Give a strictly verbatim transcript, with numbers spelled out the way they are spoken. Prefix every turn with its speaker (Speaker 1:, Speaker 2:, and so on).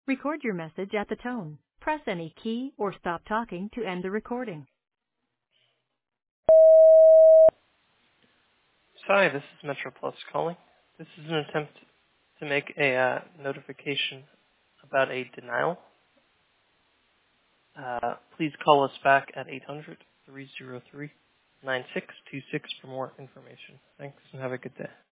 Speaker 1: Record your message at the tone. Press any key or stop talking to end the recording.
Speaker 2: Hi, this is MetroPlus calling. This is an attempt to make a uh, notification about a denial. Uh, please call us back at eight hundred, three oh three, nine six two six for more information. Thanks and have a good day.